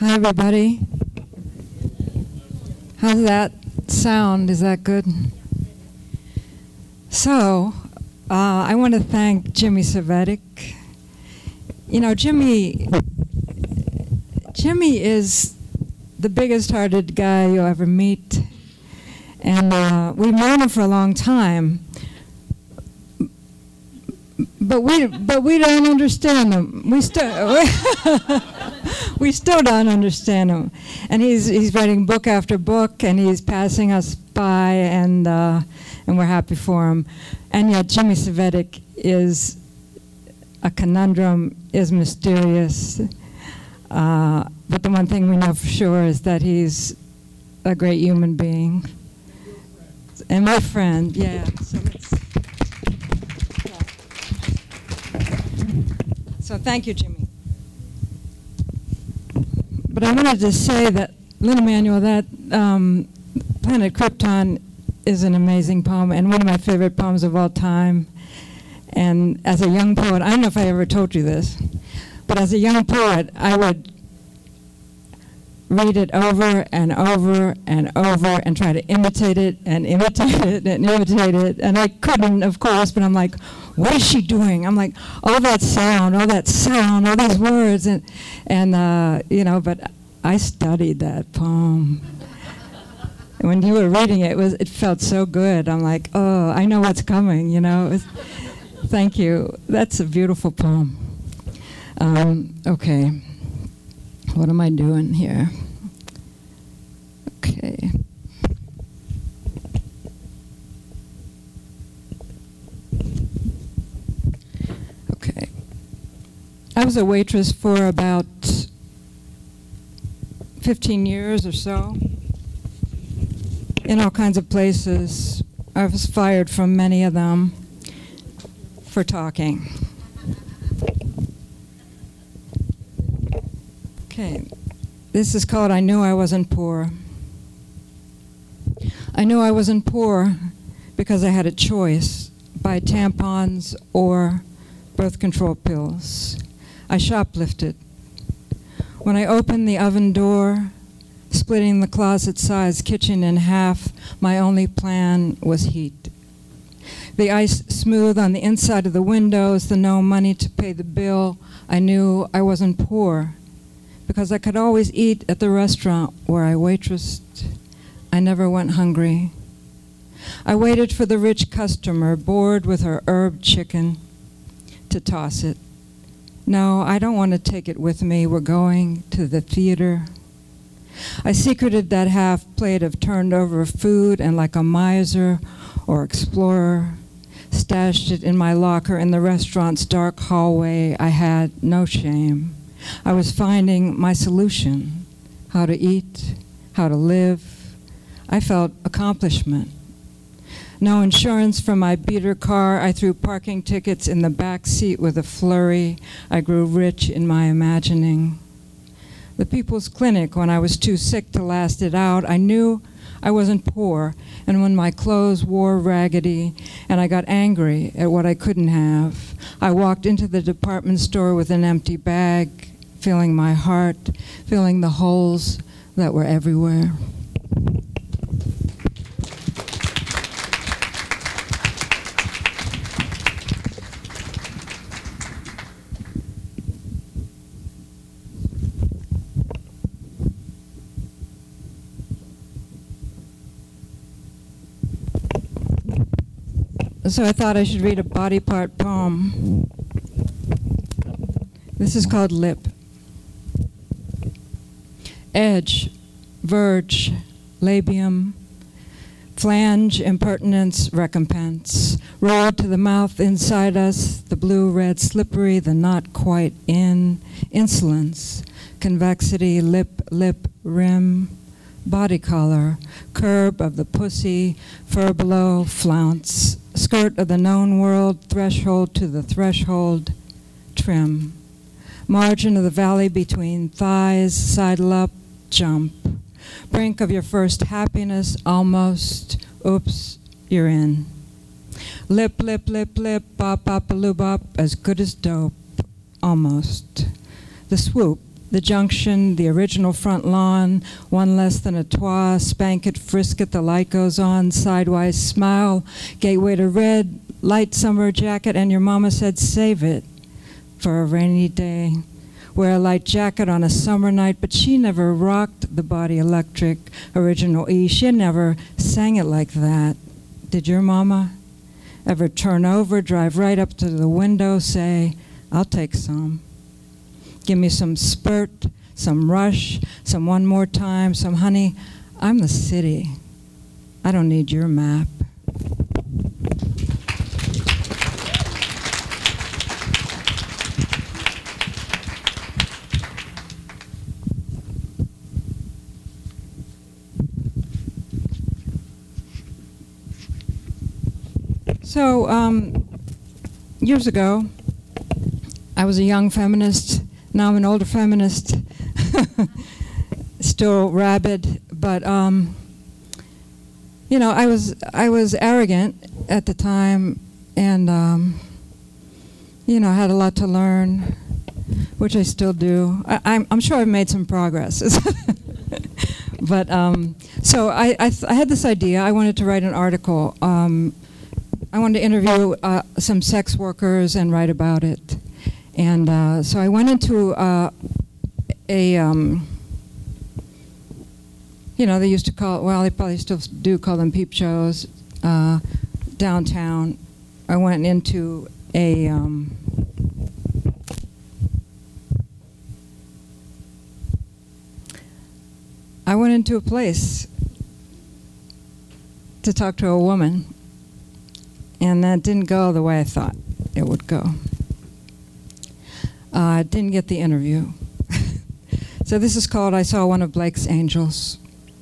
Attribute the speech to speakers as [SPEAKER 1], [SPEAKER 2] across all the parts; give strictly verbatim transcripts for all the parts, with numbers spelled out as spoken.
[SPEAKER 1] Hi, everybody. How's that sound? Is that good? So, uh, I want to thank Jimmy Cvetic. You know, Jimmy, Jimmy is the biggest-hearted guy you'll ever meet, and uh, we've known him for a long time. But we, but we don't understand him. We still, we still don't understand him. And he's he's writing book after book, and he's passing us by, and uh, and we're happy for him. And yet, Jimmy Cvetic is a conundrum, is mysterious. Uh, but the one thing we know for sure is that he's a great human being. And my friend, yeah. So let's. So thank you, Jimmy. But I wanted to say that, Lynn Emanuel, that um, Planet Krypton is an amazing poem and one of my favorite poems of all time. And as a young poet, I don't know if I ever told you this, but as a young poet, I would read it over and over and over and try to imitate it and imitate it and imitate it. And I couldn't, of course, but I'm like, what is she doing? I'm like, all that sound, all that sound, all these words. And, and uh, you know, but I studied that poem. And when you were reading it, it, was, it felt so good. I'm like, oh, I know what's coming, you know. It was, thank you. That's a beautiful poem. Um, okay. What am I doing here? Okay. Okay. I was a waitress for about fifteen years or so in all kinds of places. I was fired from many of them for talking. Okay. This is called I Knew I Wasn't Poor. I knew I wasn't poor because I had a choice: buy tampons or birth control pills. I shoplifted. When I opened the oven door, splitting the closet-sized kitchen in half, my only plan was heat. The ice smooth on the inside of the windows, the no money to pay the bill. I knew I wasn't poor because I could always eat at the restaurant where I waitressed. I never went hungry. I waited for the rich customer, bored with her herb chicken, to toss it. No, I don't want to take it with me. We're going to the theater. I secreted that half plate of turned over food and, like a miser or explorer, stashed it in my locker in the restaurant's dark hallway. I had no shame. I was finding my solution: how to eat, how to live. I felt accomplishment. No insurance for my beater car. I threw parking tickets in the back seat with a flurry. I grew rich in my imagining. The People's Clinic, when I was too sick to last it out, I knew I wasn't poor. And when my clothes wore raggedy and I got angry at what I couldn't have, I walked into the department store with an empty bag, feeling my heart, feeling the holes that were everywhere. So I thought I should read a body part poem. This is called Lip. Edge, verge, labium, flange, impertinence, recompense. Rolled to the mouth inside us, the blue, red, slippery, the not quite in. Insolence, convexity, lip, lip, rim. Body color, curb of the pussy, fur below, flounce. Skirt of the known world, threshold to the threshold, trim. Margin of the valley between thighs, sidle up, jump. Brink of your first happiness, almost, oops, you're in. Lip, lip, lip, lip, bop, bop, a loo, bop, as good as dope, almost. The swoop, The junction, the original front lawn, one less than a trois, spank it, frisk it, the light goes on, sidewise smile, gateway to red, light summer jacket, and your mama said save it for a rainy day. Wear a light jacket on a summer night, but she never rocked the Body Electric original E. She never sang it like that. Did your mama ever turn over, drive right up to the window, say, I'll take some. Give me some spurt, some rush, some one more time, some honey. I'm the city. I don't need your map. So, um, years ago, I was a young feminist. Now I'm an older feminist. Still rabid, but um, you know, I was I was arrogant at the time, and um, you know, had a lot to learn, which I still do. I, I'm, I'm sure I've made some progress. But um, so I I, th I had this idea. I wanted to write an article. Um, I wanted to interview uh, some sex workers and write about it. And uh, so I went into uh, a, um, you know, they used to call it, well, they probably still do call them peep shows, uh, downtown. I went into a, um, I went into a place to talk to a woman. And that didn't go the way I thought it would go. I uh, didn't get the interview. So this is called I Saw One of Blake's Angels.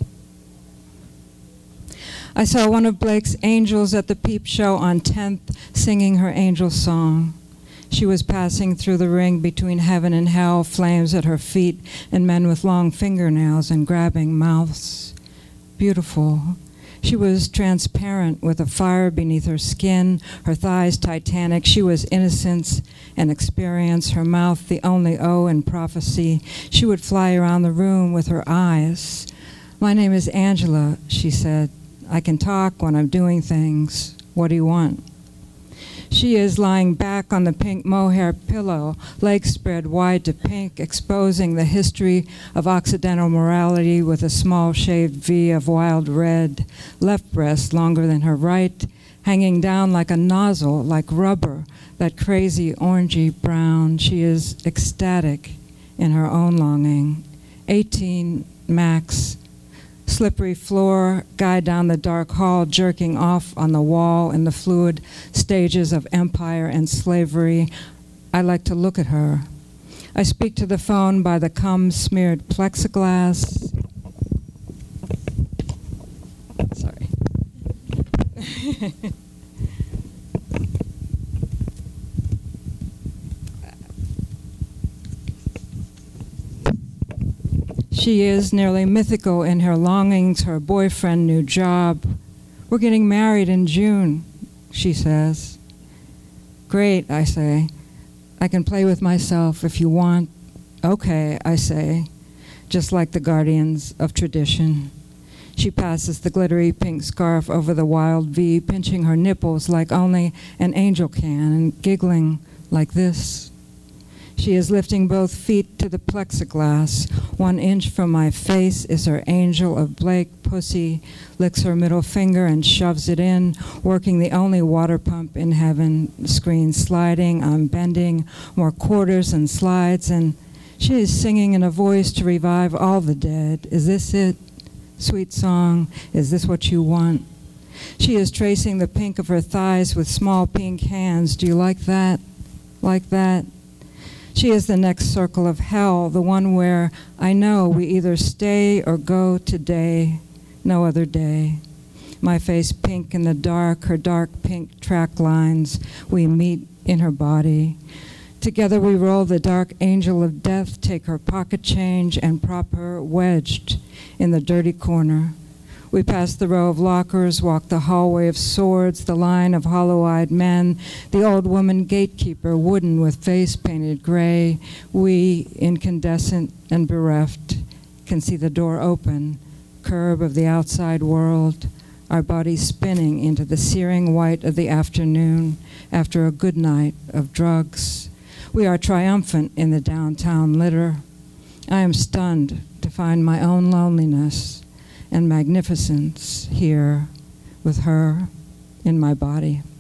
[SPEAKER 1] I saw one of Blake's angels at the Peep Show on tenth singing her angel song. She was passing through the ring between heaven and hell, flames at her feet, and men with long fingernails and grabbing mouths. Beautiful. She was transparent with a fire beneath her skin, her thighs titanic. She was innocence and experience, her mouth the only O in prophecy. She would fly around the room with her eyes. My name is Angela, she said. I can talk when I'm doing things. What do you want? She is lying back on the pink mohair pillow, legs spread wide to pink, exposing the history of Occidental morality with a small shaved V of wild red, left breast longer than her right, hanging down like a nozzle, like rubber, that crazy orangey brown. She is ecstatic in her own longing. eighteen max. Slippery floor, guy down the dark hall jerking off on the wall in the fluid stages of empire and slavery. I like to look at her. I speak to the phone by the cum-smeared plexiglass. Sorry. She is nearly mythical in her longings, her boyfriend, new job. We're getting married in June, she says. Great, I say. I can play with myself if you want. Okay, I say, just like the guardians of tradition. She passes the glittery pink scarf over the wild V, pinching her nipples like only an angel can, and giggling like this. She is lifting both feet to the plexiglass. One inch from my face is her angel of Blake pussy, licks her middle finger and shoves it in, working the only water pump in heaven. Screen sliding, I'm bending, more quarters and slides, and she is singing in a voice to revive all the dead. Is this it? Sweet song, is this what you want? She is tracing the pink of her thighs with small pink hands. Do you like that? Like that? She is the next circle of hell, the one where I know we either stay or go today, no other day. My face pink in the dark, her dark pink track lines. We meet in her body. Together we roll the dark angel of death, take her pocket change and prop her wedged in the dirty corner. We pass the row of lockers, walk the hallway of swords, the line of hollow-eyed men, the old woman gatekeeper, wooden with face painted gray. We, incandescent and bereft, can see the door open, curb of the outside world, our bodies spinning into the searing white of the afternoon after a good night of drugs. We are triumphant in the downtown litter. I am stunned to find my own loneliness and magnificence here with her in my body.